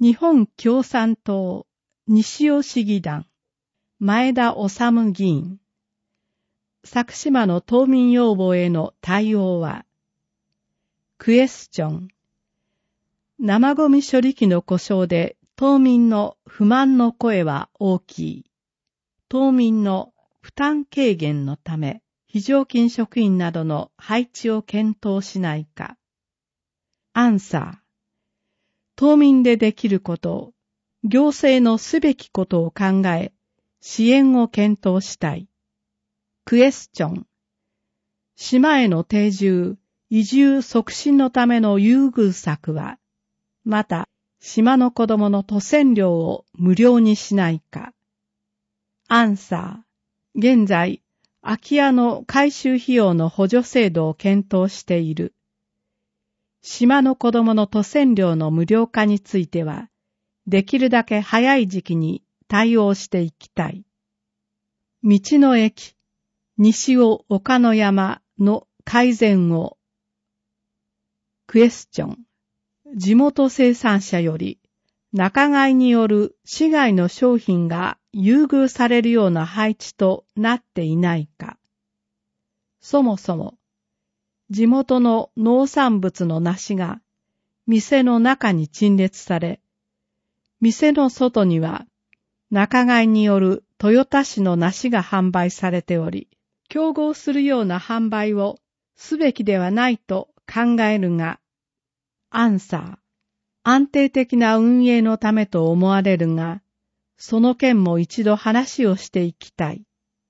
日本共産党西尾市議団前田治議員。佐久島の島民要望への対応は、クエスチョン。生ゴミ処理機の故障で島民の不満の声は大きい。島民の負担軽減のため、非常勤職員などの配置を検討しないか。アンサー。島民でできることを、行政のすべきことを考え、支援を検討したい。クエスチョン。島への定住、移住促進のための優遇策は、また、島の子供の渡船料を無料にしないか。アンサー。現在、空き家の改修費用の補助制度を検討している。島の子供の渡船料の無料化については、できるだけ早い時期に対応していきたい。道の駅、西尾岡の山の改善を。クエスチョン。地元生産者より仲買による市外の商品が優遇されるような配置となっていないか。そもそも、地元の農産物の梨が店の中に陳列され、店の外には仲買による豊田市の梨が販売されており、競合するような販売をすべきではないと考えるが、アンサー。安定的な運営のためと思われるが、その件も一度話をしていきたい。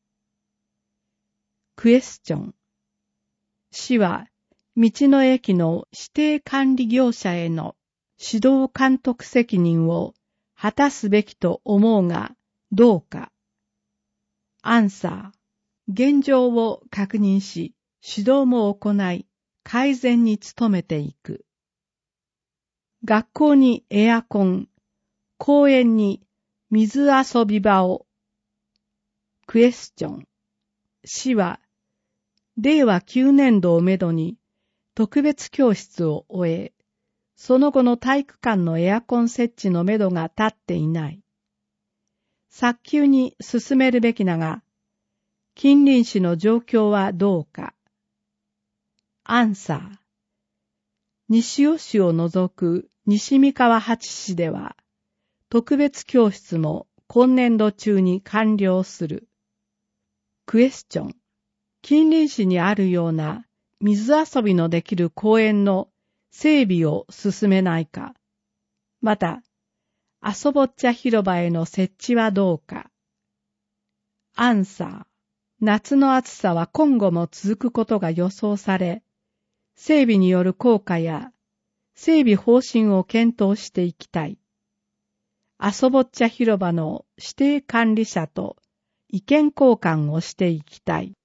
クエスチョン。市は、道の駅の指定管理業者への指導監督責任を果たすべきと思うが、どうか。アンサー。現状を確認し、指導も行い、改善に努めていく。学校にエアコン、公園に水遊び場を。クエスチョン。市は、令和9年度をめどに特別教室を終え、その後の体育館のエアコン設置のめどが立っていない。早急に進めるべきだが、近隣市の状況はどうか。アンサー。西尾市を除く西三河八市では、特別教室も今年度中に完了する。クエスチョン。近隣市にあるような水遊びのできる公園の整備を進めないか。また、遊ぼっちゃ広場への設置はどうか。アンサー。夏の暑さは今後も続くことが予想され、整備による効果や整備方針を検討していきたい。遊ぼっちゃ広場の指定管理者と意見交換をしていきたい。